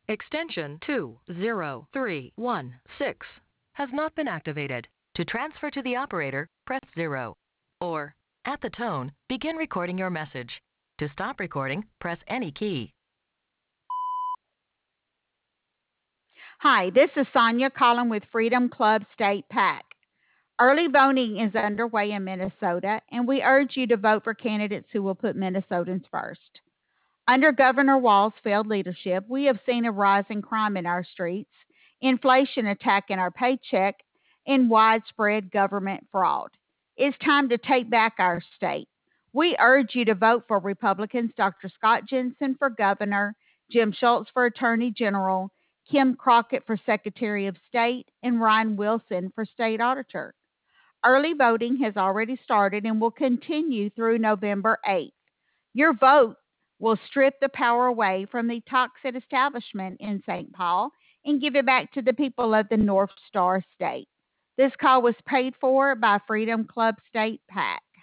Extension 20316 has not been activated. To transfer to the operator, press 0. Or, at the tone, begin recording your message. To stop recording, press any key. Hi, this is Sonia calling with Freedom Club State PAC. Early voting is underway in Minnesota, and we urge you to vote for candidates who will put Minnesotans first. Under Governor Walz's failed leadership, we have seen a rise in crime in our streets, inflation attacking our paycheck, and widespread government fraud. It's time to take back our state. We urge you to vote for Republicans Dr. Scott Jensen for governor, Jim Schultz for attorney general, Kim Crockett for secretary of state, and Ryan Wilson for state auditor. Early voting has already started and will continue through November 8th. Your vote will strip the power away from the toxic establishment in St. Paul and give it back to the people of the North Star State. This call was paid for by Freedom Club State PAC.